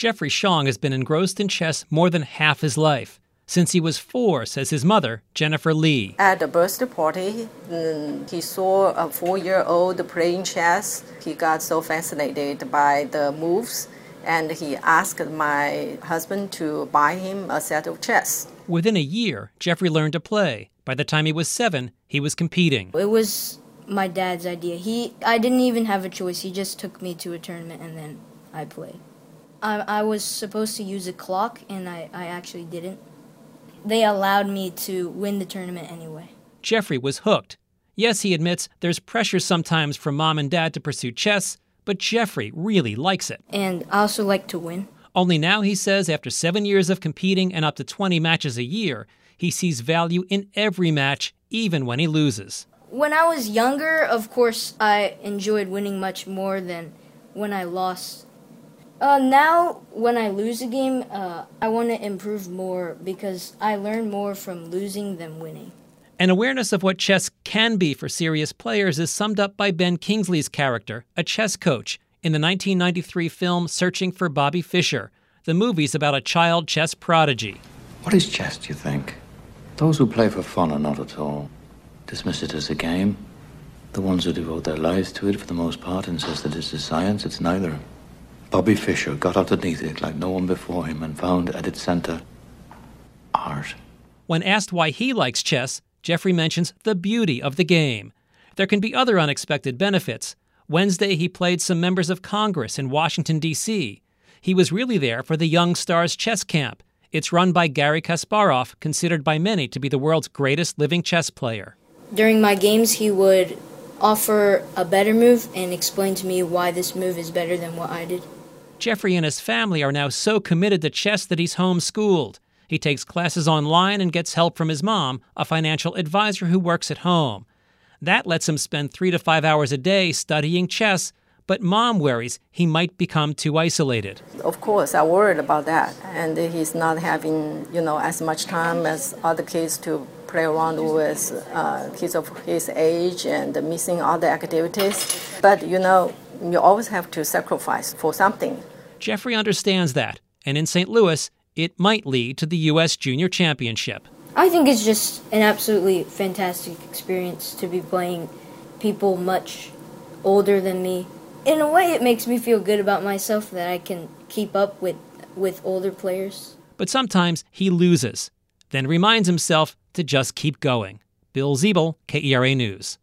Jeffrey Shong has been engrossed in chess more than half his life. Since he was 4, says his mother, Jennifer Lee. At the birthday party, he saw a 4-year-old playing chess. He got so fascinated by the moves, and he asked my husband to buy him a set of chess. Within a year, Jeffrey learned to play. By the time he was 7, he was competing. It was my dad's idea. I didn't even have a choice. He just took me to a tournament, and then I played. I was supposed to use a clock, and I actually didn't. They allowed me to win the tournament anyway. Jeffrey was hooked. Yes, he admits there's pressure sometimes from mom and dad to pursue chess, but Jeffrey really likes it. And I also like to win. Only now, he says, after 7 years of competing and up to 20 matches a year, he sees value in every match, even when he loses. When I was younger, of course, I enjoyed winning much more than when I lost. Now, when I lose a game, I want to improve more because I learn more from losing than winning. An awareness of what chess can be for serious players is summed up by Ben Kingsley's character, a chess coach, in the 1993 film Searching for Bobby Fischer. The movie's about a child chess prodigy. What is chess, do you think? Those who play for fun or not at all dismiss it as a game. The ones who devote their lives to it, for the most part, insist that it's a science. It's neither. Bobby Fischer got underneath it like no one before him and found at its center art. When asked why he likes chess, Jeffrey mentions the beauty of the game. There can be other unexpected benefits. Wednesday, he played some members of Congress in Washington, D.C. He was really there for the Young Stars Chess Camp. It's run by Garry Kasparov, considered by many to be the world's greatest living chess player. During my games, he would offer a better move and explain to me why this move is better than what I did. Jeffrey and his family are now so committed to chess that he's homeschooled. He takes classes online and gets help from his mom, a financial advisor who works at home. That lets him spend 3 to 5 hours a day studying chess, but mom worries he might become too isolated. Of course, I worried about that, and he's not having, as much time as other kids to play around with kids of his age and missing other activities. But, you always have to sacrifice for something. Jeffrey understands that, and in St. Louis, it might lead to the U.S. Junior Championship. I think it's just an absolutely fantastic experience to be playing people much older than me. In a way, it makes me feel good about myself that I can keep up with older players. But sometimes he loses, then reminds himself to just keep going. Bill Ziebel, KERA News.